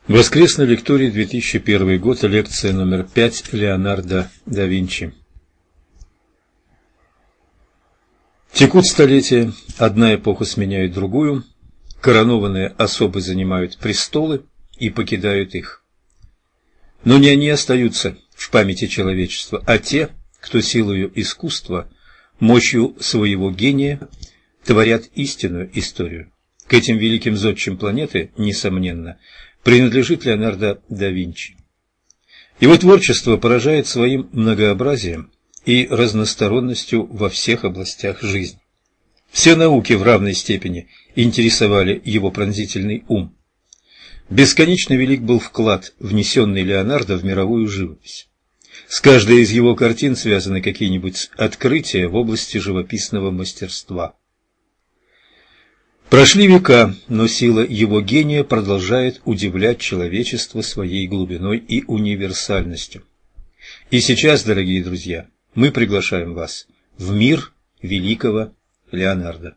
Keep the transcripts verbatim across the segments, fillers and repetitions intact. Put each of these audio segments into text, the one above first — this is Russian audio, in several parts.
Воскресный лекторий, две тысячи первый год, лекция номер пять, Леонардо да Винчи. Текут столетия, одна эпоха сменяет другую, коронованные особы занимают престолы и покидают их. Но не они остаются в памяти человечества, а те, кто силою искусства, мощью своего гения творят истинную историю. К этим великим зодчим планеты, несомненно, принадлежит Леонардо да Винчи. Его творчество поражает своим многообразием и разносторонностью во всех областях жизни. Все науки в равной степени интересовали его пронзительный ум. Бесконечно велик был вклад, внесенный Леонардо в мировую живопись. С каждой из его картин связаны какие-нибудь открытия в области живописного мастерства. Прошли века, но сила его гения продолжает удивлять человечество своей глубиной и универсальностью. И сейчас, дорогие друзья, мы приглашаем вас в мир великого Леонардо.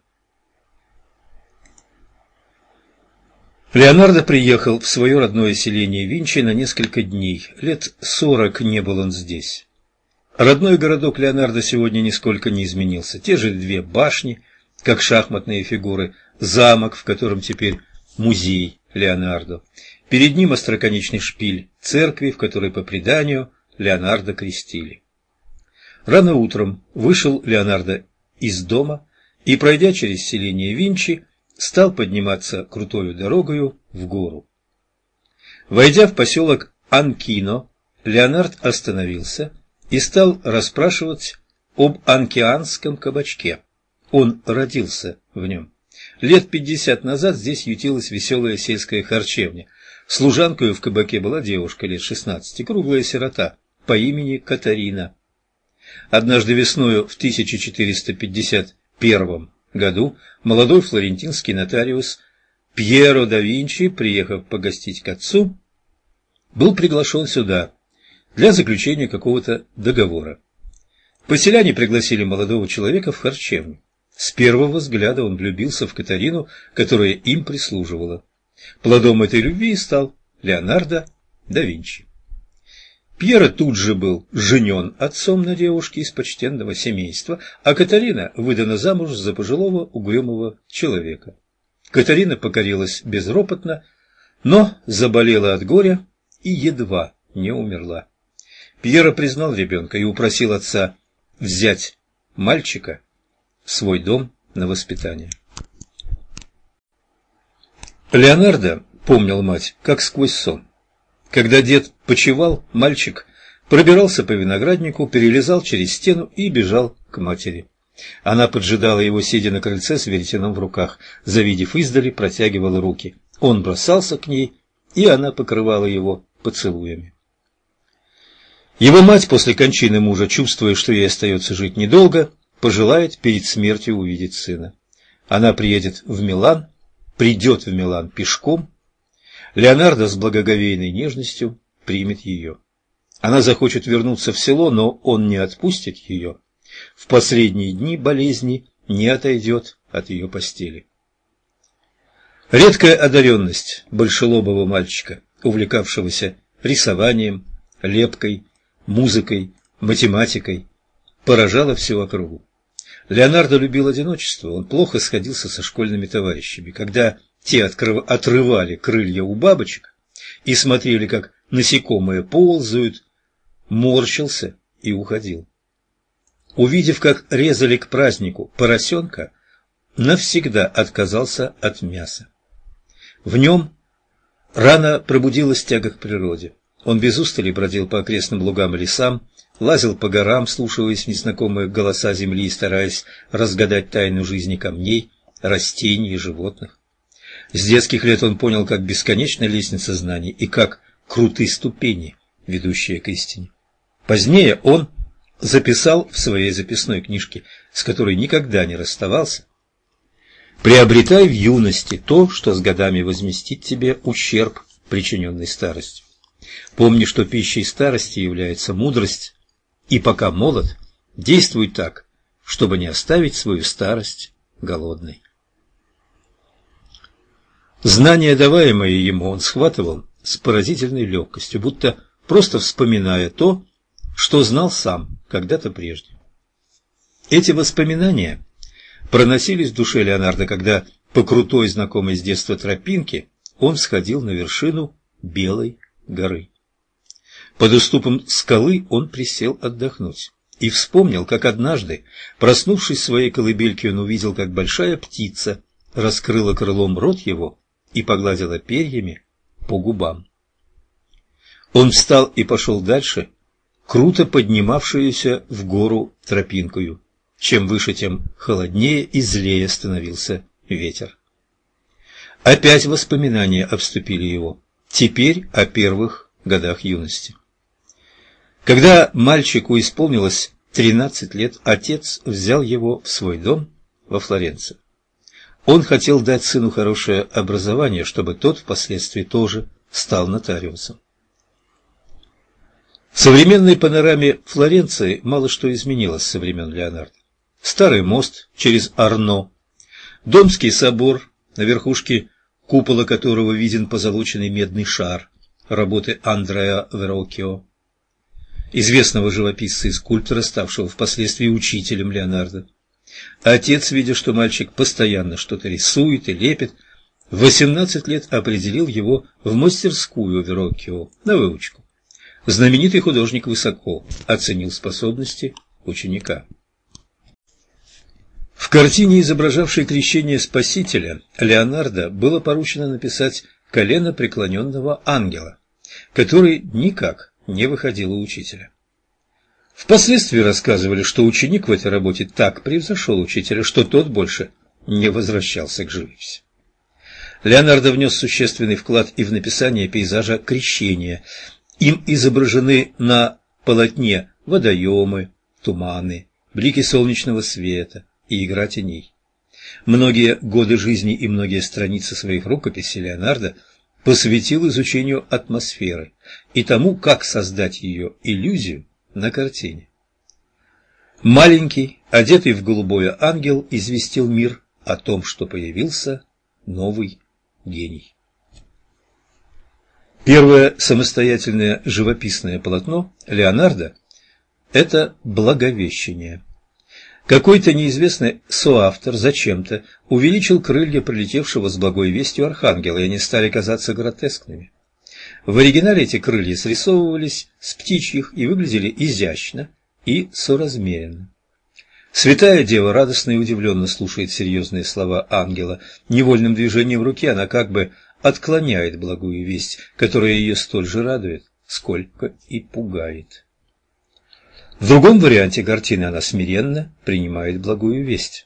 Леонардо приехал в свое родное селение Винчи на несколько дней. Лет сорок не был он здесь. Родной городок Леонардо сегодня нисколько не изменился. Те же две башни, как шахматные фигуры, замок, в котором теперь музей Леонардо. Перед ним остроконечный шпиль церкви, в которой, по преданию, Леонардо крестили. Рано утром вышел Леонардо из дома и, пройдя через селение Винчи, стал подниматься крутою дорогою в гору. Войдя в поселок Анкино, Леонард остановился и стал расспрашивать об анкианском кабачке. Он родился в нем. Лет пятьдесят назад здесь ютилась веселая сельская харчевня. Служанкою в кабаке была девушка лет шестнадцати, круглая сирота, по имени Катарина. Однажды весною в тысяча четыреста пятьдесят первом году молодой флорентинский нотариус Пьеро да Винчи, приехав погостить к отцу, был приглашен сюда для заключения какого-то договора. Поселяне пригласили молодого человека в харчевню. С первого взгляда он влюбился в Катарину, которая им прислуживала. Плодом этой любви и стал Леонардо да Винчи. Пьеро тут же был женен отцом на девушке из почтенного семейства, а Катарина выдана замуж за пожилого угрюмого человека. Катарина покорилась безропотно, но заболела от горя и едва не умерла. Пьеро признал ребенка и упросил отца взять мальчика в свой дом на воспитание. Леонардо помнил мать как сквозь сон. Когда дед почивал, мальчик пробирался по винограднику, перелезал через стену и бежал к матери. Она поджидала его, сидя на крыльце с веретеном в руках, завидев издали, протягивала руки. Он бросался к ней, и она покрывала его поцелуями. Его мать после кончины мужа, чувствуя, что ей остается жить недолго, пожелает перед смертью увидеть сына. Она приедет в Милан, придет в Милан пешком. Леонардо с благоговейной нежностью примет ее. Она захочет вернуться в село, но он не отпустит ее. В последние дни болезни не отойдет от ее постели. Редкая одаренность большелобого мальчика, увлекавшегося рисованием, лепкой, музыкой, математикой, поражала всю округу. Леонардо любил одиночество, он плохо сходился со школьными товарищами. Когда те открыв... отрывали крылья у бабочек и смотрели, как насекомые ползают, морщился и уходил. Увидев, как резали к празднику поросенка, навсегда отказался от мяса. В нем рано пробудилась тяга к природе. Он без устали бродил по окрестным лугам и лесам, лазил по горам, слушаясь в незнакомые голоса земли и стараясь разгадать тайну жизни камней, растений и животных. С детских лет он понял, как бесконечна лестница знаний и как круты ступени, ведущие к истине. Позднее он записал в своей записной книжке, с которой никогда не расставался: «Приобретай в юности то, что с годами возместит тебе ущерб, причиненный старостью. Помни, что пищей старости является мудрость, и пока молод, действуй так, чтобы не оставить свою старость голодной». Знания, даваемые ему, он схватывал с поразительной легкостью, будто просто вспоминая то, что знал сам когда-то прежде. Эти воспоминания проносились в душе Леонардо, когда по крутой, знакомой с детства тропинке он всходил на вершину Белой горы. Под уступом скалы он присел отдохнуть и вспомнил, как однажды, проснувшись в своей колыбельке, он увидел, как большая птица раскрыла крылом рот его и погладила перьями по губам. Он встал и пошел дальше, круто поднимавшуюся в гору тропинкою. Чем выше, тем холоднее и злее становился ветер. Опять воспоминания обступили его, теперь о первых годах юности. Когда мальчику исполнилось тринадцать лет, отец взял его в свой дом во Флоренции. Он хотел дать сыну хорошее образование, чтобы тот впоследствии тоже стал нотариусом. В современной панораме Флоренции мало что изменилось со времен Леонардо. Старый мост через Арно, Домский собор, на верхушке купола которого виден позолоченный медный шар, работы Андреа Вероккио, известного живописца и скульптора, ставшего впоследствии учителем Леонардо. Отец, видя, что мальчик постоянно что-то рисует и лепит, в восемнадцать лет определил его в мастерскую Вероккио на выучку. Знаменитый художник высоко оценил способности ученика. В картине, изображавшей крещение Спасителя, Леонардо было поручено написать колено преклоненного ангела, который никак не выходил у учителя. Впоследствии рассказывали, что ученик в этой работе так превзошел учителя, что тот больше не возвращался к живописи. Леонардо внес существенный вклад и в написание пейзажа крещения. Им изображены на полотне водоемы, туманы, блики солнечного света и игра теней. Многие годы жизни и многие страницы своих рукописей Леонардо посвятил изучению атмосферы и тому, как создать ее иллюзию на картине. Маленький, одетый в голубое ангел, известил мир о том, что появился новый гений. Первое самостоятельное живописное полотно Леонардо – это «Благовещение». Какой-то неизвестный соавтор зачем-то увеличил крылья прилетевшего с благой вестью архангела, и они стали казаться гротескными. В оригинале эти крылья срисовывались с птичьих и выглядели изящно и соразмеренно. Святая Дева радостно и удивленно слушает серьезные слова ангела. Невольным движением руки она как бы отклоняет благую весть, которая ее столь же радует, сколько и пугает. В другом варианте картины она смиренно принимает благую весть.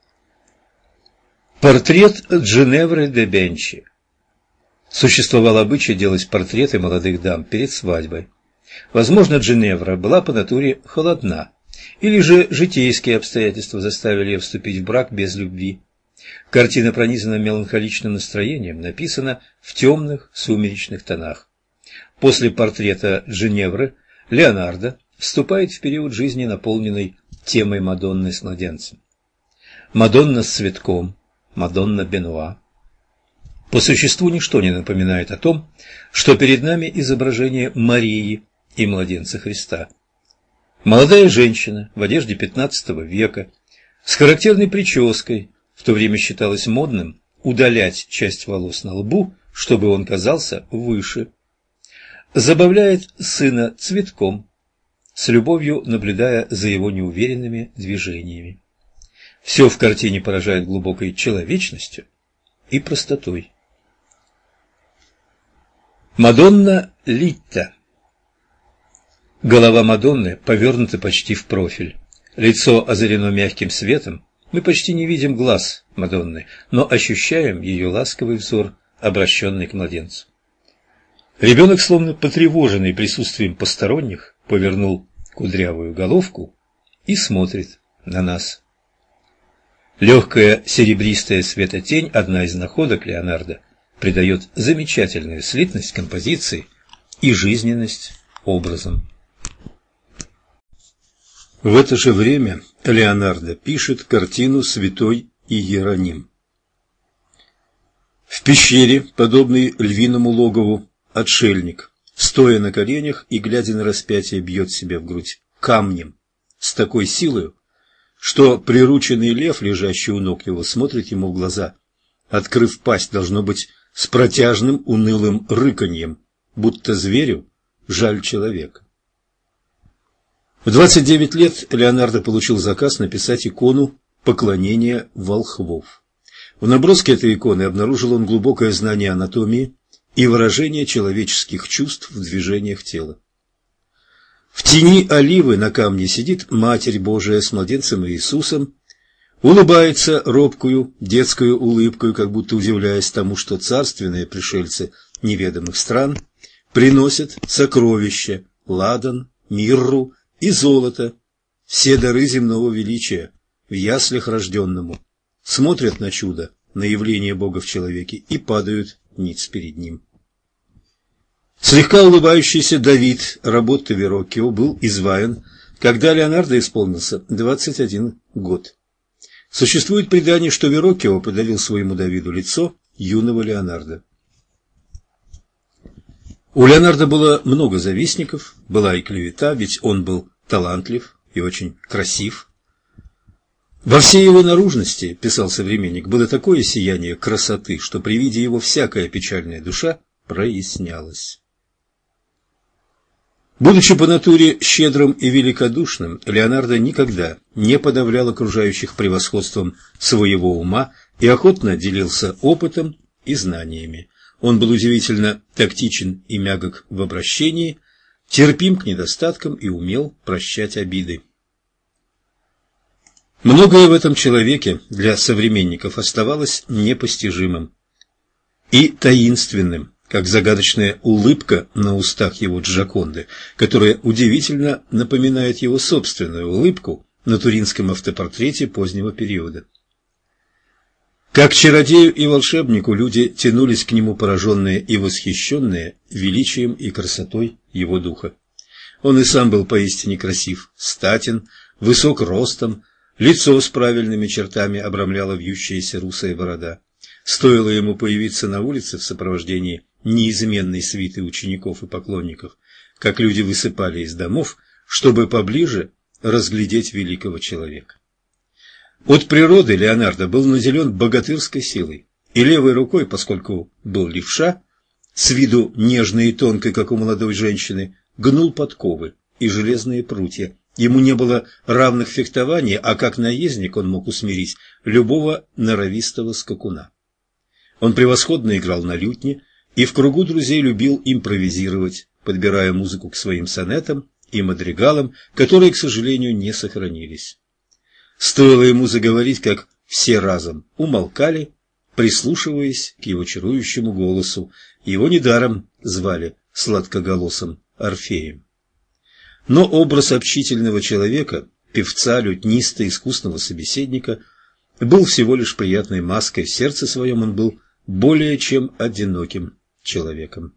Портрет Джиневры де Бенчи. Существовал обычай делать портреты молодых дам перед свадьбой. Возможно, Джиневра была по натуре холодна, или же житейские обстоятельства заставили ее вступить в брак без любви. Картина пронизана меланхоличным настроением, написана в темных сумеречных тонах. После портрета Джиневры Леонардо вступает в период жизни, наполненный темой Мадонны с младенцем. Мадонна с цветком, Мадонна Бенуа. По существу ничто не напоминает о том, что перед нами изображение Марии и младенца Христа. Молодая женщина в одежде пятнадцатого века, с характерной прической, в то время считалось модным удалять часть волос на лбу, чтобы он казался выше. Забавляет сына цветком, с любовью наблюдая за его неуверенными движениями. Все в картине поражает глубокой человечностью и простотой. Мадонна Литта. Голова Мадонны повернута почти в профиль. Лицо озарено мягким светом. Мы почти не видим глаз Мадонны, но ощущаем ее ласковый взор, обращенный к младенцу. Ребенок, словно потревоженный присутствием посторонних, повернул кудрявую головку и смотрит на нас. Легкая серебристая светотень, одна из находок Леонардо, придает замечательную слитность композиции и жизненность образом. В это же время Леонардо пишет картину «Святой Иероним». В пещере, подобной львиному логову, отшельник, стоя на коленях и, глядя на распятие, бьет себя в грудь камнем с такой силой, что прирученный лев, лежащий у ног его, смотрит ему в глаза, открыв пасть, должно быть, с протяжным унылым рыканьем, будто зверю жаль человека. В двадцать девять лет Леонардо получил заказ написать икону «Поклонение волхвов». В наброске этой иконы обнаружил он глубокое знание анатомии и выражение человеческих чувств в движениях тела. В тени оливы на камне сидит Матерь Божия с младенцем Иисусом, улыбается робкую детскую улыбкою, как будто удивляясь тому, что царственные пришельцы неведомых стран приносят сокровища, ладан, мирру и золото, все дары земного величия, в яслях рожденному, смотрят на чудо, на явление Бога в человеке и падают ниц перед ним. Слегка улыбающийся Давид работы Вероккио был изваян, когда Леонардо исполнился двадцать один год. Существует предание, что Вероккио подарил своему Давиду лицо юного Леонардо. У Леонардо было много завистников, была и клевета, ведь он был талантлив и очень красив. Во всей его наружности, писал современник, было такое сияние красоты, что при виде его всякая печальная душа прояснялась. Будучи по натуре щедрым и великодушным, Леонардо никогда не подавлял окружающих превосходством своего ума и охотно делился опытом и знаниями. Он был удивительно тактичен и мягок в обращении, терпим к недостаткам и умел прощать обиды. Многое в этом человеке для современников оставалось непостижимым и таинственным, как загадочная улыбка на устах его Джоконды, которая удивительно напоминает его собственную улыбку на туринском автопортрете позднего периода. Как чародею и волшебнику люди тянулись к нему, пораженные и восхищенные величием и красотой его духа. Он и сам был поистине красив, статен, высок ростом, лицо с правильными чертами обрамляла вьющаяся русая борода. Стоило ему появиться на улице в сопровождении неизменной свиты учеников и поклонников, как люди высыпали из домов, чтобы поближе разглядеть великого человека. От природы Леонардо был наделен богатырской силой, и левой рукой, поскольку был левша, с виду нежной и тонкой, как у молодой женщины, гнул подковы и железные прутья. Ему не было равных фехтований, а как наездник он мог усмирить любого норовистого скакуна. Он превосходно играл на лютне и в кругу друзей любил импровизировать, подбирая музыку к своим сонетам и мадригалам, которые, к сожалению, не сохранились. Стоило ему заговорить, как все разом умолкали, прислушиваясь к его чарующему голосу. Его недаром звали сладкоголосым Орфеем. Но образ общительного человека, певца, лютниста, искусного собеседника, был всего лишь приятной маской. В сердце своем он был более чем одиноким человеком.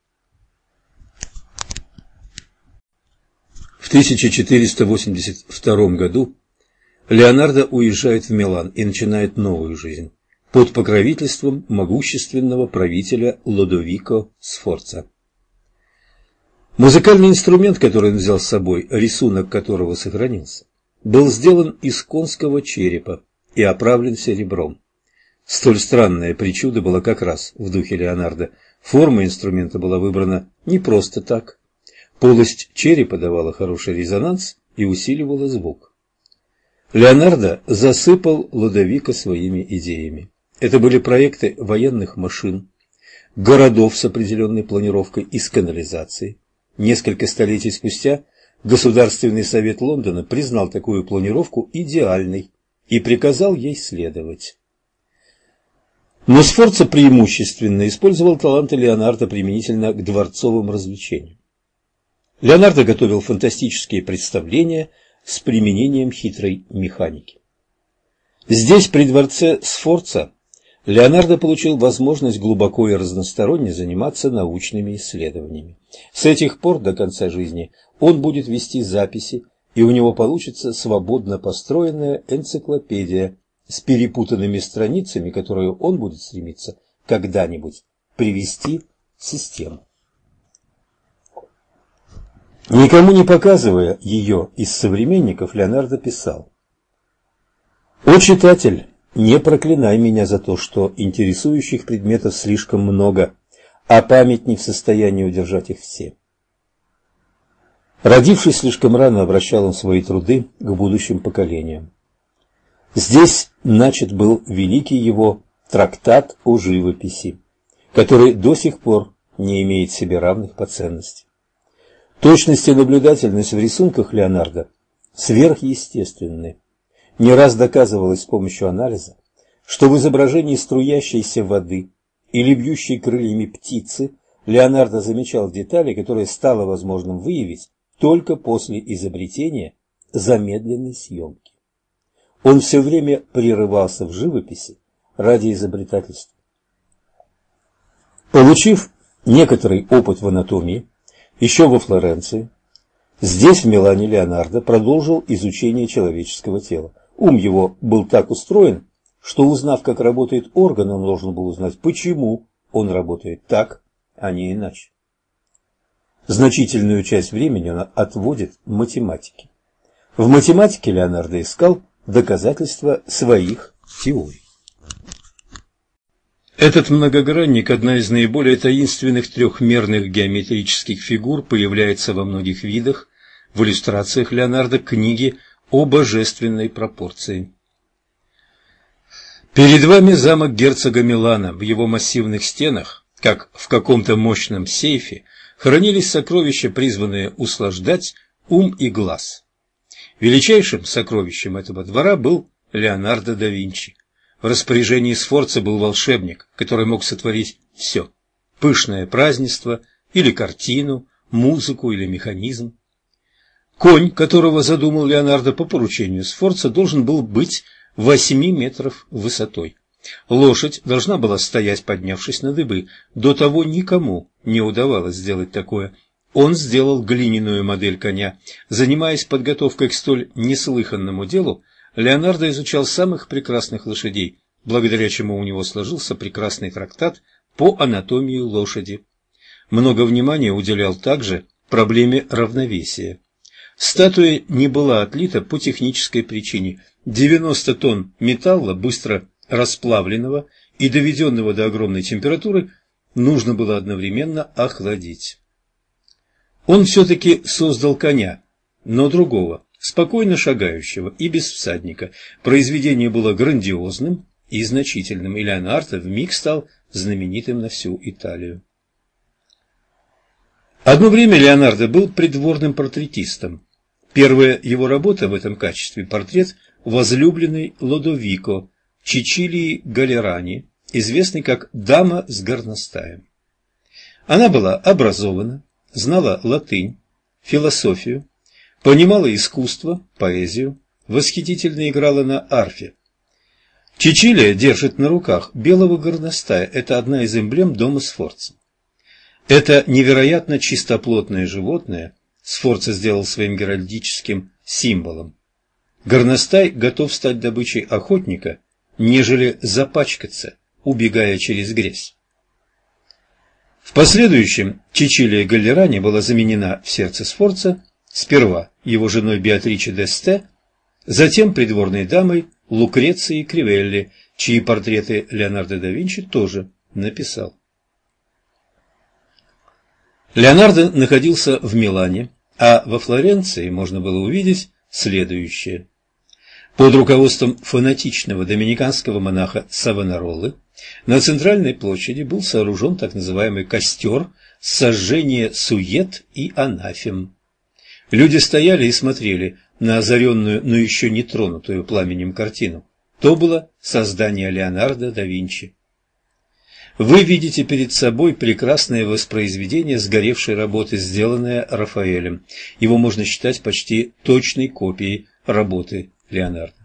В тысяча четыреста восемьдесят втором году Леонардо уезжает в Милан и начинает новую жизнь под покровительством могущественного правителя Лодовико Сфорца. Музыкальный инструмент, который он взял с собой, рисунок которого сохранился, был сделан из конского черепа и оправлен серебром. Столь странная причуда была как раз в духе Леонардо. Форма инструмента была выбрана не просто так. Полость черепа давала хороший резонанс и усиливала звук. Леонардо засыпал Лодовико своими идеями. Это были проекты военных машин, городов с определенной планировкой и с канализацией. Несколько столетий спустя Государственный совет Лондона признал такую планировку идеальной и приказал ей следовать. Но Сфорца преимущественно использовал таланты Леонардо применительно к дворцовым развлечениям. Леонардо готовил фантастические представления с применением хитрой механики. Здесь, при дворце Сфорца, Леонардо получил возможность глубоко и разносторонне заниматься научными исследованиями. С этих пор до конца жизни он будет вести записи, и у него получится свободно построенная энциклопедия с перепутанными страницами, которую он будет стремиться когда-нибудь привести в систему. Никому не показывая ее из современников, Леонардо писал: «О, читатель, не проклинай меня за то, что интересующих предметов слишком много, а память не в состоянии удержать их все». Родившись слишком рано, обращал он свои труды к будущим поколениям. Здесь начат был великий его трактат о живописи, который до сих пор не имеет себе равных по ценности. Точность и наблюдательность в рисунках Леонардо сверхъестественны. Не раз доказывалось с помощью анализа, что в изображении струящейся воды или бьющей крыльями птицы Леонардо замечал детали, которые стало возможным выявить только после изобретения замедленной съемки. Он все время прерывался в живописи ради изобретательства. Получив некоторый опыт в анатомии еще во Флоренции, здесь, в Милане, Леонардо продолжил изучение человеческого тела. Ум его был так устроен, что, узнав, как работает орган, он должен был узнать, почему он работает так, а не иначе. Значительную часть времени он отводит математике. В математике Леонардо искал доказательства своих теорий. Этот многогранник – одна из наиболее таинственных трехмерных геометрических фигур, появляется во многих видах в иллюстрациях Леонардо к книге о божественной пропорции. Перед вами замок герцога Милана. В его массивных стенах, как в каком-то мощном сейфе, хранились сокровища, призванные услаждать ум и глаз. Величайшим сокровищем этого двора был Леонардо да Винчи. В распоряжении Сфорца был волшебник, который мог сотворить все – пышное празднество или картину, музыку или механизм. Конь, которого задумал Леонардо по поручению Сфорца, должен был быть восьми метров высотой. Лошадь должна была стоять, поднявшись на дыбы. До того никому не удавалось сделать такое. Он сделал глиняную модель коня. Занимаясь подготовкой к столь неслыханному делу, Леонардо изучал самых прекрасных лошадей, благодаря чему у него сложился прекрасный трактат по анатомии лошади. Много внимания уделял также проблеме равновесия. Статуя не была отлита по технической причине. девяносто тонн металла, быстро расплавленного и доведенного до огромной температуры, нужно было одновременно охладить. Он все-таки создал коня, но другого, спокойно шагающего и без всадника. Произведение было грандиозным и значительным, и Леонардо вмиг стал знаменитым на всю Италию. Одно время Леонардо был придворным портретистом. Первая его работа в этом качестве – портрет возлюбленной Лодовико Чичилии Галерани, известной как «Дама с горностаем». Она была образована, знала латынь, философию, понимала искусство, поэзию, восхитительно играла на арфе. Чичилия держит на руках белого горностая, это одна из эмблем дома Сфорца. Это невероятно чистоплотное животное Сфорца сделал своим геральдическим символом. Горностай готов стать добычей охотника, нежели запачкаться, убегая через грязь. В последующем Чичилия Галлерани была заменена в сердце Сфорца сперва его женой Беатриче д'Este, затем придворной дамой Лукрецией Кривелли, чьи портреты Леонардо да Винчи тоже написал. Леонардо находился в Милане, а во Флоренции можно было увидеть следующее. Под руководством фанатичного доминиканского монаха Савонаролы на центральной площади был сооружен так называемый костер сожжения сует и анафем. Люди стояли и смотрели на озаренную, но еще не тронутую пламенем картину. То было создание Леонардо да Винчи. Вы видите перед собой прекрасное воспроизведение сгоревшей работы, сделанное Рафаэлем. Его можно считать почти точной копией работы Леонардо.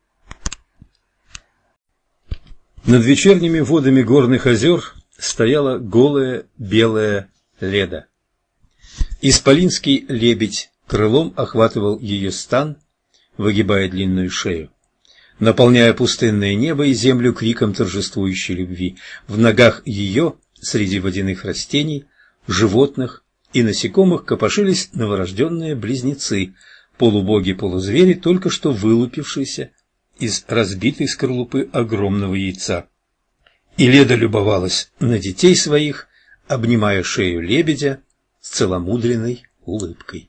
Над вечерними водами горных озер стояла голая белая леда. Исполинский лебедь крылом охватывал ее стан, выгибая длинную шею, наполняя пустынное небо и землю криком торжествующей любви. В ногах ее, среди водяных растений, животных и насекомых копошились новорожденные близнецы, полубоги-полузвери, только что вылупившиеся из разбитой скорлупы огромного яйца. И Леда любовалась на детей своих, обнимая шею лебедя с целомудренной улыбкой.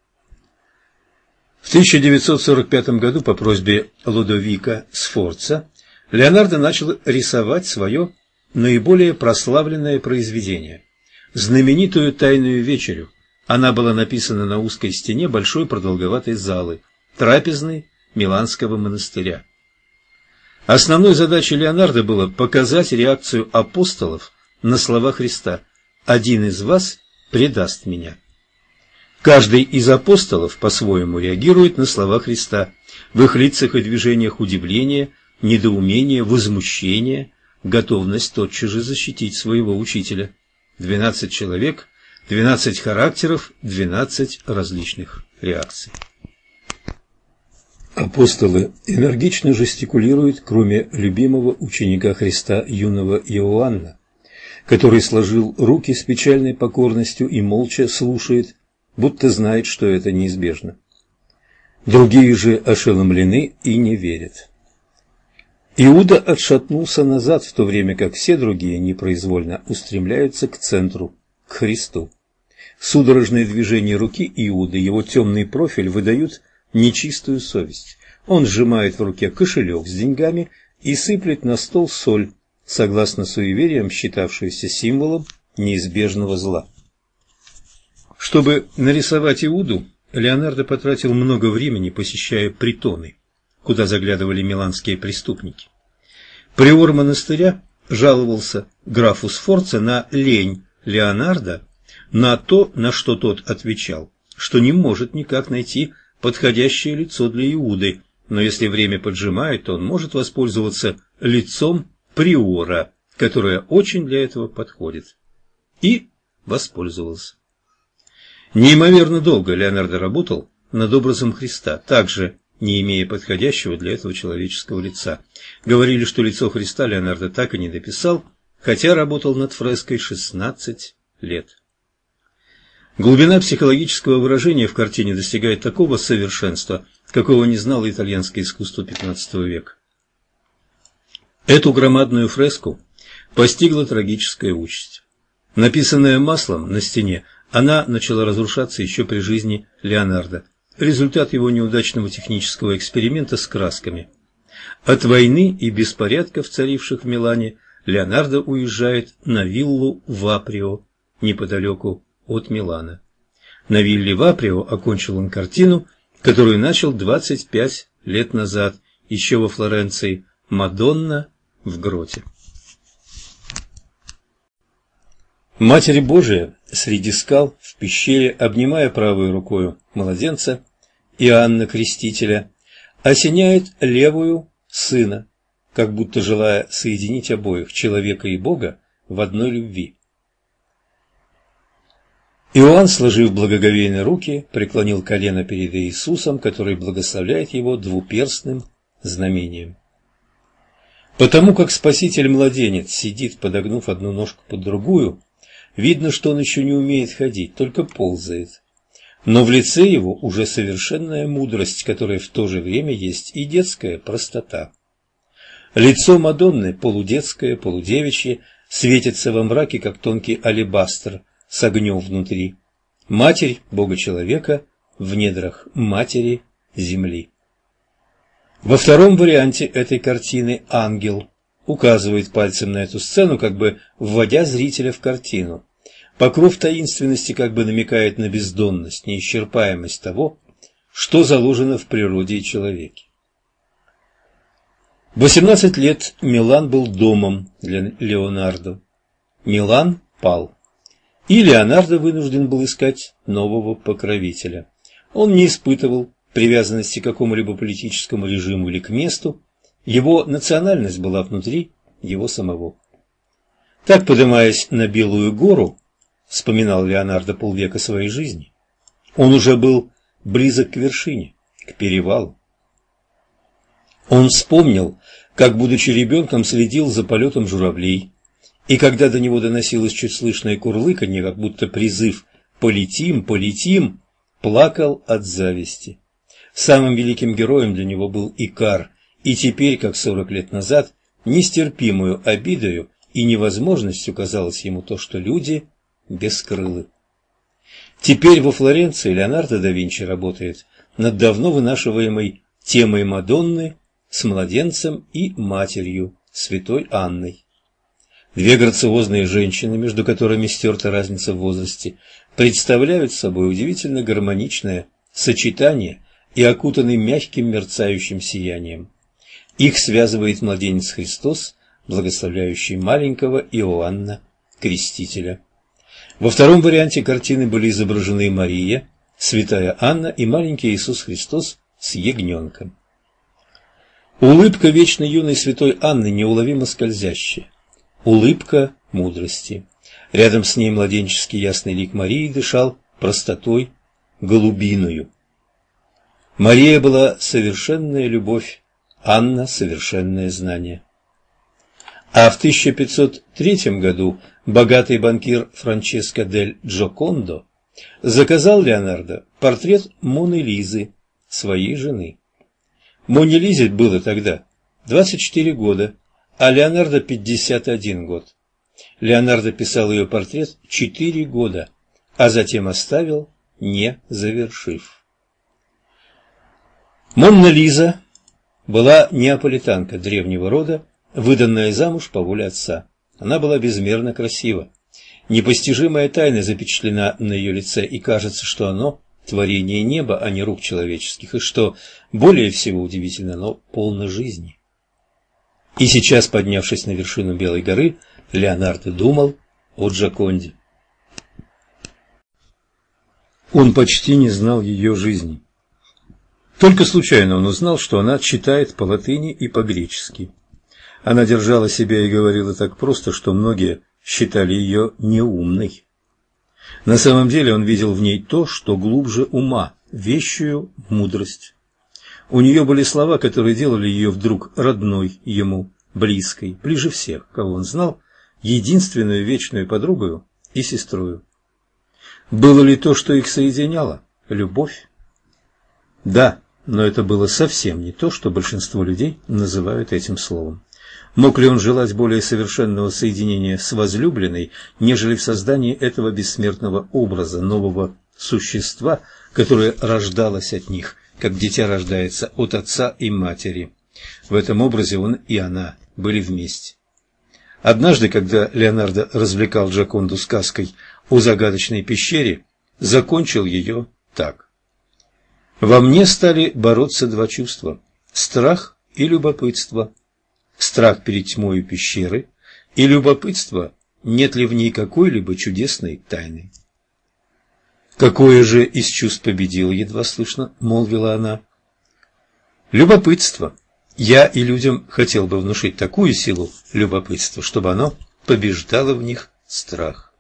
В тысяча девятьсот сорок пятом году по просьбе Лодовика Сфорца Леонардо начал рисовать свое наиболее прославленное произведение – знаменитую «Тайную вечерю». Она была написана на узкой стене большой продолговатой залы, трапезной Миланского монастыря. Основной задачей Леонардо было показать реакцию апостолов на слова Христа «Один из вас предаст меня». Каждый из апостолов по-своему реагирует на слова Христа, в их лицах и движениях удивление, недоумение, возмущение, готовность тотчас же защитить своего учителя. Двенадцать человек, двенадцать характеров, двенадцать различных реакций. Апостолы энергично жестикулируют, кроме любимого ученика Христа юного Иоанна, который сложил руки с печальной покорностью и молча слушает, будто знает, что это неизбежно. Другие же ошеломлены и не верят. Иуда отшатнулся назад, в то время как все другие непроизвольно устремляются к центру, к Христу. Судорожные движения руки Иуды, его темный профиль выдают нечистую совесть. Он сжимает в руке кошелек с деньгами и сыплет на стол соль, согласно суевериям, считавшуюся символом неизбежного зла. Чтобы нарисовать Иуду, Леонардо потратил много времени, посещая притоны, куда заглядывали миланские преступники. Приор монастыря жаловался графу Сфорца на лень Леонардо, на то, на что тот отвечал, что не может никак найти подходящее лицо для Иуды, но если время поджимает, то он может воспользоваться лицом приора, которое очень для этого подходит. И воспользовался. Неимоверно долго Леонардо работал над образом Христа, также не имея подходящего для этого человеческого лица. Говорили, что лицо Христа Леонардо так и не дописал, хотя работал над фреской шестнадцать лет. Глубина психологического выражения в картине достигает такого совершенства, какого не знало итальянское искусство пятнадцатого века. Эту громадную фреску постигла трагическая участь. Написанная маслом на стене, она начала разрушаться еще при жизни Леонардо, результат его неудачного технического эксперимента с красками. От войны и беспорядков, царивших в Милане, Леонардо уезжает на виллу Ваприо, неподалеку от Милана. На вилле Ваприо окончил он картину, которую начал двадцать пять лет назад, еще во Флоренции, «Мадонна в гроте». Матерь Божия среди скал в пещере, обнимая правой рукою младенца Иоанна Крестителя, осеняет левую сына, как будто желая соединить обоих, человека и Бога, в одной любви. Иоанн, сложив благоговейно руки, преклонил колено перед Иисусом, который благословляет его двуперстным знамением. Потому как Спаситель-младенец сидит, подогнув одну ножку под другую, видно, что он еще не умеет ходить, только ползает. Но в лице его уже совершенная мудрость, которая в то же время есть и детская простота. Лицо Мадонны, полудетское, полудевичье, светится во мраке, как тонкий алебастр с огнем внутри. Матерь Бога-человека в недрах матери земли. Во втором варианте этой картины ангел указывает пальцем на эту сцену, как бы вводя зрителя в картину. Покров таинственности как бы намекает на бездонность, неисчерпаемость того, что заложено в природе и человеке. В восемнадцать лет Милан был домом для Леонардо. Милан пал, и Леонардо вынужден был искать нового покровителя. Он не испытывал привязанности к какому-либо политическому режиму или к месту, его национальность была внутри его самого. Так, поднимаясь на Белую гору, вспоминал Леонардо полвека своей жизни, он уже был близок к вершине, к перевалу. Он вспомнил, как, будучи ребенком, следил за полетом журавлей, и когда до него доносилось чуть слышное курлыканье, как будто призыв «Полетим, полетим», плакал от зависти. Самым великим героем для него был Икар, и теперь, как сорок лет назад, нестерпимую обидою и невозможностью казалось ему то, что люди бескрылы. Теперь во Флоренции Леонардо да Винчи работает над давно вынашиваемой темой Мадонны с младенцем и матерью, святой Анной. Две грациозные женщины, между которыми стерта разница в возрасте, представляют собой удивительно гармоничное сочетание и окутаны мягким мерцающим сиянием. Их связывает младенец Христос, благословляющий маленького Иоанна Крестителя. Во втором варианте картины были изображены Мария, святая Анна и маленький Иисус Христос с ягненком. Улыбка вечно юной святой Анны неуловимо скользящая. Улыбка мудрости. Рядом с ней младенческий ясный лик Марии дышал простотой голубиною. Мария была совершенная любовь, Анна – совершенное знание. А в тысяча пятьсот третьем году богатый банкир Франческо дель Джокондо заказал Леонардо портрет Моны Лизы, своей жены. Моне Лизе было тогда двадцать четыре года, а Леонардо пятьдесят один год. Леонардо писал ее портрет четыре года, а затем оставил, не завершив. Мона Лиза была неаполитанка древнего рода, выданная замуж по воле отца. Она была безмерно красива. Непостижимая тайна запечатлена на ее лице, и кажется, что оно – творение неба, а не рук человеческих, и что, более всего удивительно, оно полно жизни. И сейчас, поднявшись на вершину Белой горы, Леонардо думал о Джоконде. Он почти не знал ее жизни. Только случайно он узнал, что она читает по латыни и по-гречески. Она держала себя и говорила так просто, что многие считали ее неумной. На самом деле он видел в ней то, что глубже ума, вещую мудрость. У нее были слова, которые делали ее вдруг родной ему, близкой, ближе всех, кого он знал, единственную вечную подругою и сестрою. Было ли то, что их соединяло? Любовь? Да, но это было совсем не то, что большинство людей называют этим словом. Мог ли он желать более совершенного соединения с возлюбленной, нежели в создании этого бессмертного образа, нового существа, которое рождалось от них, как дитя рождается от отца и матери? В этом образе он и она были вместе. Однажды, когда Леонардо развлекал Джоконду сказкой о загадочной пещере, закончил ее так. Во мне стали бороться два чувства – страх и любопытство. Страх перед тьмою пещеры и любопытство, нет ли в ней какой-либо чудесной тайны. «Какое же из чувств победило?» – едва слышно молвила она. «Любопытство. Я и людям хотел бы внушить такую силу любопытства, чтобы оно побеждало в них страх».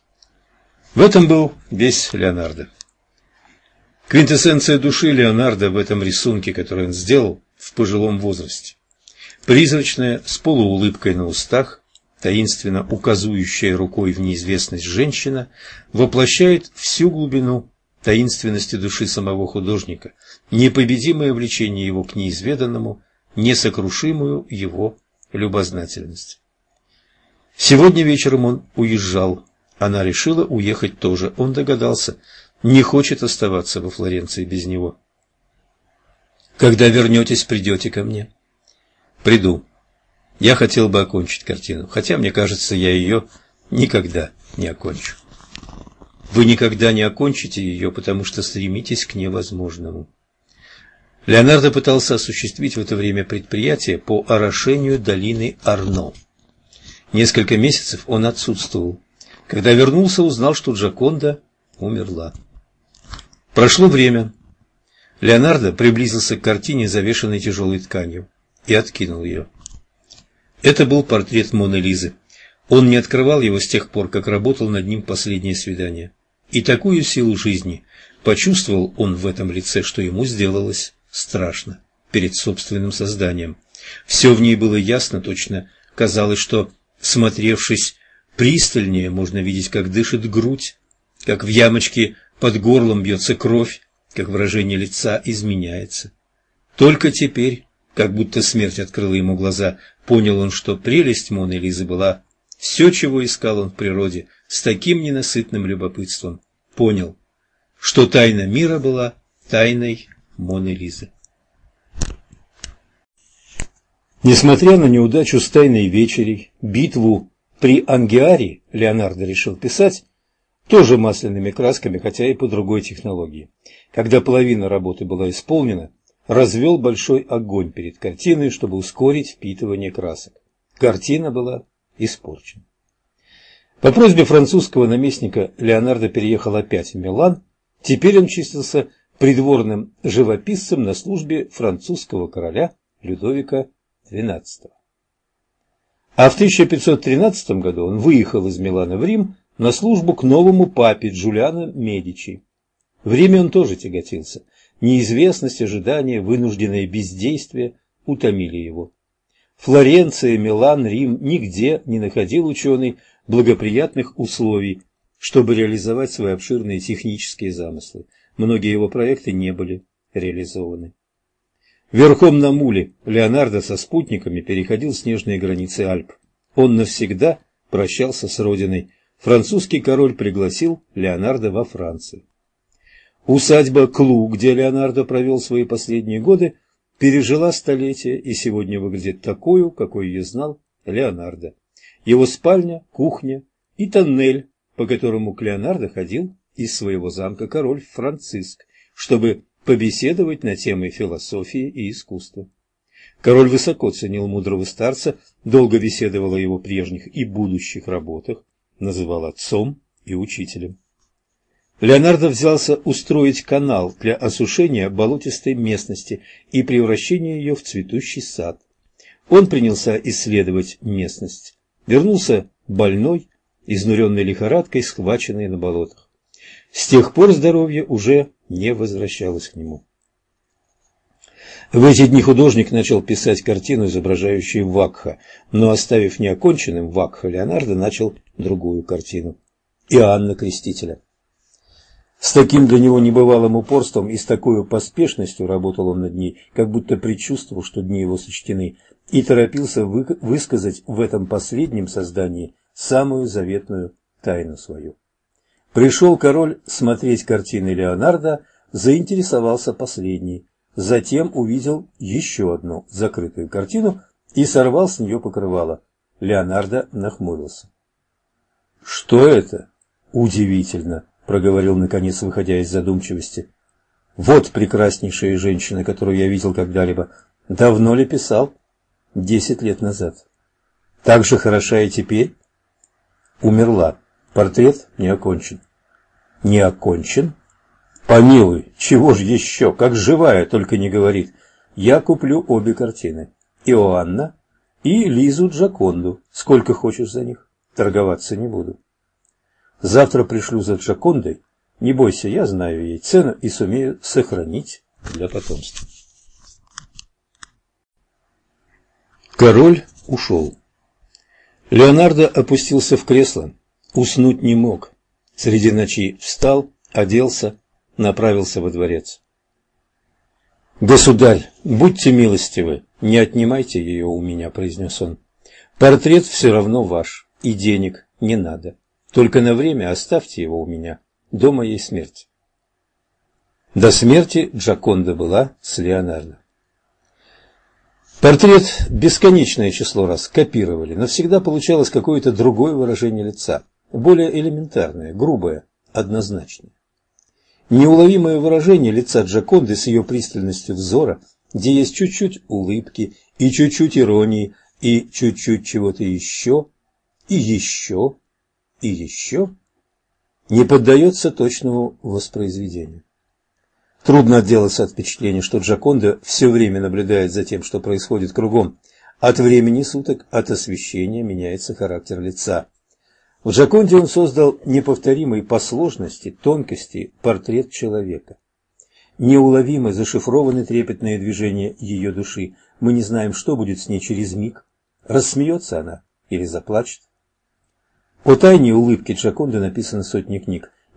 В этом был весь Леонардо. Квинтэссенция души Леонардо в этом рисунке, который он сделал в пожилом возрасте. Призрачная, с полуулыбкой на устах, таинственно указывающая рукой в неизвестность женщина, воплощает всю глубину таинственности души самого художника, непобедимое влечение его к неизведанному, несокрушимую его любознательность. Сегодня вечером он уезжал. Она решила уехать тоже. Он догадался, не хочет оставаться во Флоренции без него. «Когда вернетесь, придете ко мне?» «Приду. Я хотел бы окончить картину, хотя, мне кажется, я ее никогда не окончу». «Вы никогда не окончите ее, потому что стремитесь к невозможному». Леонардо пытался осуществить в это время предприятие по орошению долины Арно. Несколько месяцев он отсутствовал. Когда вернулся, узнал, что Джоконда умерла. Прошло время. Леонардо приблизился к картине, завешенной тяжелой тканью, и откинул ее. Это был портрет Моны Лизы. Он не открывал его с тех пор, как работал над ним последнее свидание. И такую силу жизни почувствовал он в этом лице, что ему сделалось страшно перед собственным созданием. Все в ней было ясно, точно казалось, что, смотревшись пристальнее, можно видеть, как дышит грудь, как в ямочке под горлом бьется кровь, как выражение лица изменяется. Только теперь, как будто смерть открыла ему глаза, понял он, что прелесть Моны Лизы была все, чего искал он в природе, с таким ненасытным любопытством. Понял, что тайна мира была тайной Моны Лизы. Несмотря на неудачу с «Тайной вечерей», битву при Ангиаре Леонардо решил писать тоже масляными красками, хотя и по другой технологии. Когда половина работы была исполнена, развел большой огонь перед картиной, чтобы ускорить впитывание красок. Картина была испорчена. По просьбе французского наместника Леонардо переехал опять в Милан. Теперь он числился придворным живописцем на службе французского короля Людовика двенадцатого. А в тысяча пятьсот тринадцатом году он выехал из Милана в Рим на службу к новому папе Джулиано Медичи. В Риме он тоже тяготился. Неизвестность, ожидание, вынужденное бездействие утомили его. Флоренция, Милан, Рим — нигде не находил ученый благоприятных условий, чтобы реализовать свои обширные технические замыслы. Многие его проекты не были реализованы. Верхом на муле Леонардо со спутниками переходил снежные границы Альп. Он навсегда прощался с родиной. Французский король пригласил Леонардо во Францию. Усадьба Клу, где Леонардо провел свои последние годы, пережила столетия и сегодня выглядит такой, какой ее знал Леонардо. Его спальня, кухня и тоннель, по которому к Леонардо ходил из своего замка король Франциск, чтобы побеседовать на темы философии и искусства. Король высоко ценил мудрого старца, долго беседовал о его прежних и будущих работах, называл отцом и учителем. Леонардо взялся устроить канал для осушения болотистой местности и превращения ее в цветущий сад. Он принялся исследовать местность. Вернулся больной, изнуренный лихорадкой, схваченный на болотах. С тех пор здоровье уже не возвращалось к нему. В эти дни художник начал писать картину, изображающую Вакха, но, оставив неоконченным Вакха, Леонардо начал другую картину – Иоанна Крестителя. С таким для него небывалым упорством и с такой поспешностью работал он над ней, как будто предчувствовал, что дни его сочтены, и торопился вы... высказать в этом последнем создании самую заветную тайну свою. Пришел король смотреть картины Леонардо, заинтересовался последней, затем увидел еще одну закрытую картину и сорвал с нее покрывало. Леонардо нахмурился. — Что это? Удивительно! — проговорил наконец, выходя из задумчивости. — Вот прекраснейшая женщина, которую я видел когда-либо. Давно ли писал? Десять лет назад. Так же хороша и теперь? Умерла. Портрет не окончен. Не окончен? Помилуй, чего ж еще? Как живая, только не говорит. Я куплю обе картины. Иоанна и Лизу Джаконду. Сколько хочешь за них? Торговаться не буду. Завтра пришлю за Джакондой. Не бойся, я знаю ей цену и сумею сохранить для потомства. Король ушел. Леонардо опустился в кресло. Уснуть не мог. Среди ночи встал, оделся, направился во дворец. «Государь, будьте милостивы, не отнимайте ее у меня», — произнес он. «Портрет все равно ваш, и денег не надо. Только на время оставьте его у меня до моей смерти». До смерти Джаконда была с Леонардо. Портрет бесконечное число раз копировали, но всегда получалось какое-то другое выражение лица, более элементарное, грубое, однозначное. Неуловимое выражение лица Джаконды с ее пристальностью взора, где есть чуть-чуть улыбки и чуть-чуть иронии, и чуть-чуть чего-то еще, и еще, и еще, не поддается точному воспроизведению. Трудно отделаться от впечатления, что Джаконда все время наблюдает за тем, что происходит кругом. От времени суток, от освещения меняется характер лица. В Джаконде он создал неповторимый по сложности, тонкости портрет человека. Неуловимо зашифрованы трепетные движения ее души. Мы не знаем, что будет с ней через миг. Рассмеется она или заплачет. О тайне улыбки Джаконды написано сотни книг.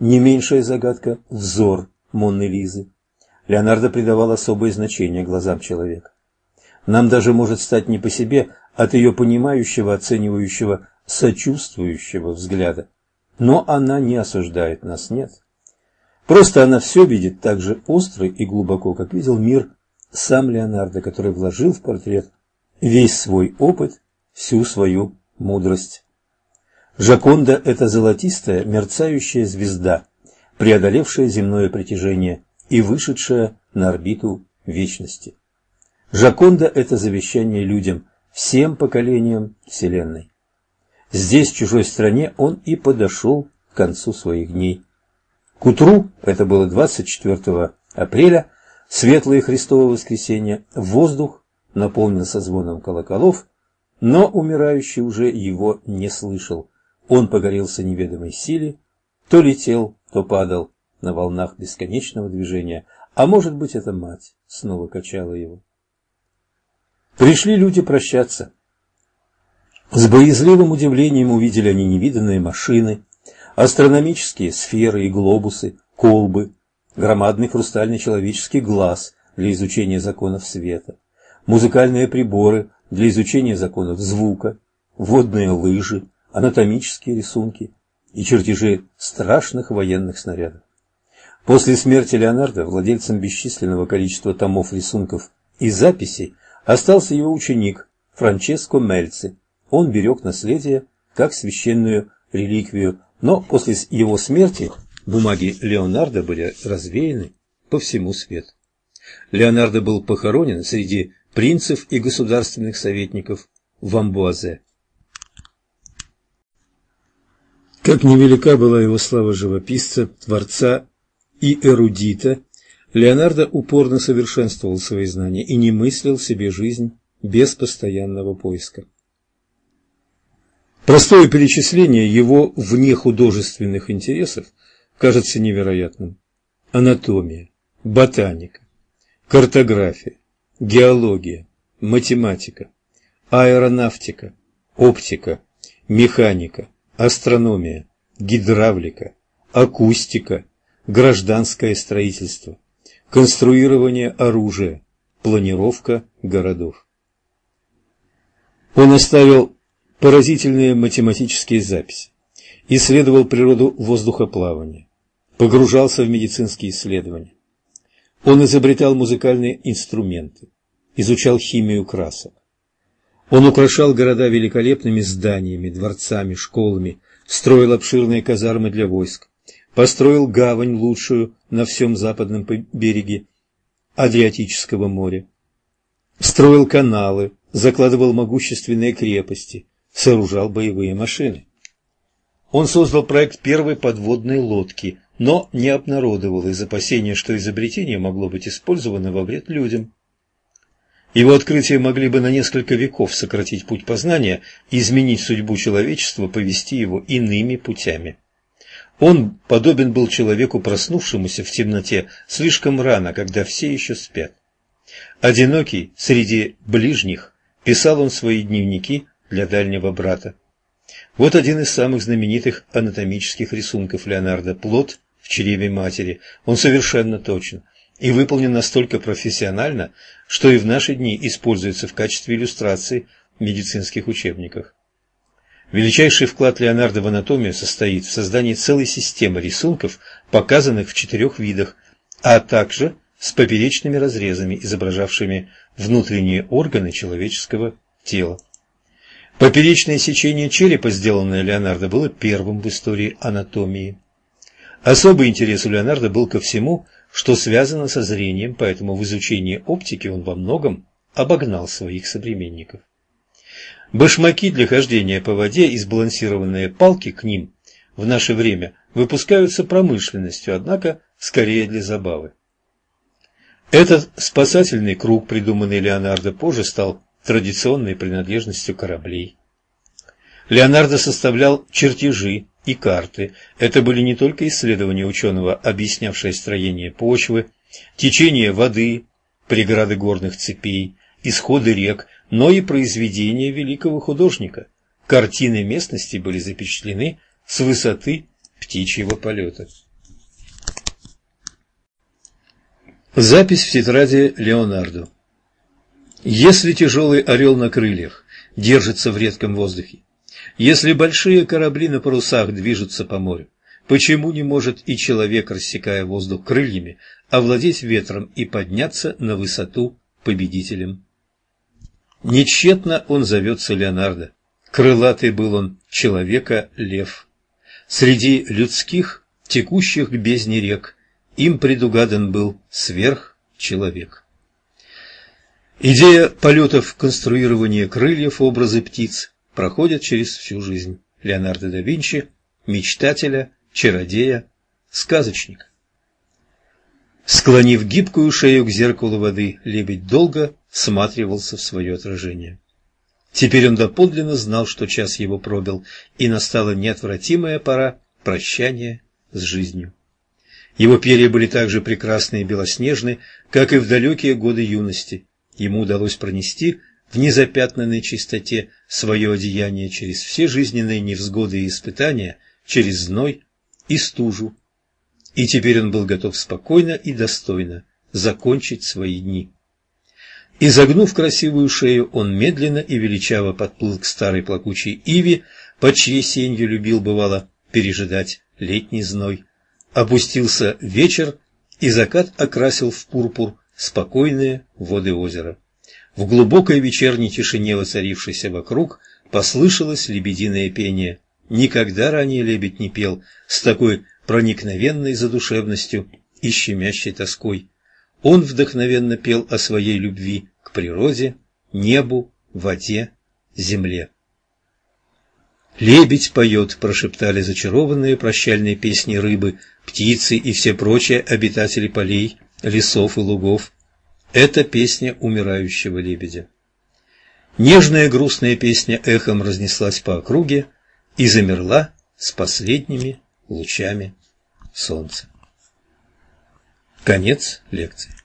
Не меньшая загадка – взор Монны Лизы. Леонардо придавал особое значение глазам человека. Нам даже может стать не по себе от ее понимающего, оценивающего, сочувствующего взгляда. Но она не осуждает нас, нет. Просто она все видит так же остро и глубоко, как видел мир сам Леонардо, который вложил в портрет весь свой опыт, всю свою мудрость. Джоконда – это золотистая, мерцающая звезда, преодолевшая земное притяжение и вышедшая на орбиту вечности. Джоконда – это завещание людям, всем поколениям Вселенной. Здесь, в чужой стране, он и подошел к концу своих дней. К утру, это было двадцать четвёртого апреля, светлое Христово воскресенье, воздух наполнился звоном колоколов, но умирающий уже его не слышал. Он погорелся неведомой силе, то летел, то падал на волнах бесконечного движения, а может быть, эта мать снова качала его. Пришли люди прощаться. С боязливым удивлением увидели они невиданные машины, астрономические сферы и глобусы, колбы, громадный хрустальный человеческий глаз для изучения законов света, музыкальные приборы для изучения законов звука, водные лыжи, анатомические рисунки и чертежи страшных военных снарядов. После смерти Леонардо владельцем бесчисленного количества томов рисунков и записей остался его ученик Франческо Мельци. Он берег наследие как священную реликвию, но после его смерти бумаги Леонардо были развеяны по всему свету. Леонардо был похоронен среди принцев и государственных советников в Амбуазе. Как невелика была его слава живописца, творца и эрудита, Леонардо упорно совершенствовал свои знания и не мыслил себе жизнь без постоянного поиска. Простое перечисление его внехудожественных интересов кажется невероятным. Анатомия, ботаника, картография, геология, математика, аэронавтика, оптика, механика, астрономия, гидравлика, акустика, гражданское строительство, конструирование оружия, планировка городов. Он оставил поразительные математические записи, исследовал природу воздухоплавания, погружался в медицинские исследования. Он изобретал музыкальные инструменты, изучал химию красок. Он украшал города великолепными зданиями, дворцами, школами, строил обширные казармы для войск, построил гавань лучшую на всем западном береге Адриатического моря, строил каналы, закладывал могущественные крепости, сооружал боевые машины. Он создал проект первой подводной лодки, но не обнародовал из опасения, что изобретение могло быть использовано во вред людям. Его открытия могли бы на несколько веков сократить путь познания, изменить судьбу человечества, повести его иными путями. Он подобен был человеку, проснувшемуся в темноте слишком рано, когда все еще спят. Одинокий среди ближних писал он свои дневники для дальнего брата. Вот один из самых знаменитых анатомических рисунков Леонардо – плод в чреве матери. Он совершенно точен и выполнен настолько профессионально, что и в наши дни используется в качестве иллюстрации в медицинских учебниках. Величайший вклад Леонардо в анатомию состоит в создании целой системы рисунков, показанных в четырех видах, а также с поперечными разрезами, изображавшими внутренние органы человеческого тела. Поперечное сечение черепа, сделанное Леонардо, было первым в истории анатомии. Особый интерес у Леонардо был ко всему, что связано со зрением, поэтому в изучении оптики он во многом обогнал своих современников. Башмаки для хождения по воде и сбалансированные палки к ним в наше время выпускаются промышленностью, однако скорее для забавы. Этот спасательный круг, придуманный Леонардо, позже стал традиционной принадлежностью кораблей. Леонардо составлял чертежи и карты. Это были не только исследования ученого, объяснявшие строение почвы, течение воды, преграды горных цепей, исходы рек, но и произведения великого художника. Картины местности были запечатлены с высоты птичьего полета. Запись в тетради Леонардо. Если тяжелый орел на крыльях держится в редком воздухе, если большие корабли на парусах движутся по морю, почему не может и человек, рассекая воздух крыльями, овладеть ветром и подняться на высоту победителем? Нечетно он зовется Леонардо. Крылатый был он человека-лев. Среди людских, текущих к бездне рек, им предугадан был сверхчеловек. Идея полетов, конструирование крыльев, образы птиц проходят через всю жизнь Леонардо да Винчи, мечтателя, чародея, сказочника. Склонив гибкую шею к зеркалу воды, лебедь долго всматривался в свое отражение. Теперь он доподлинно знал, что час его пробил, и настала неотвратимая пора прощания с жизнью. Его перья были так же прекрасны и белоснежны, как и в далекие годы юности. Ему удалось пронести в незапятнанной чистоте свое одеяние через все жизненные невзгоды и испытания, через зной и стужу. И теперь он был готов спокойно и достойно закончить свои дни. Изогнув красивую шею, он медленно и величаво подплыл к старой плакучей иве, под чьей сенью любил, бывало, пережидать летний зной. Опустился вечер, и закат окрасил в пурпур спокойные воды озера. В глубокой вечерней тишине, воцарившейся вокруг, послышалось лебединое пение. Никогда ранее лебедь не пел с такой проникновенной задушевностью и щемящей тоской. Он вдохновенно пел о своей любви к природе, небу, воде, земле. «Лебедь поет», — прошептали зачарованные прощальные песни рыбы, птицы и все прочие обитатели полей, лесов и лугов. Это песня умирающего лебедя. Нежная грустная песня эхом разнеслась по округе и замерла с последними лучами солнца. Конец лекции.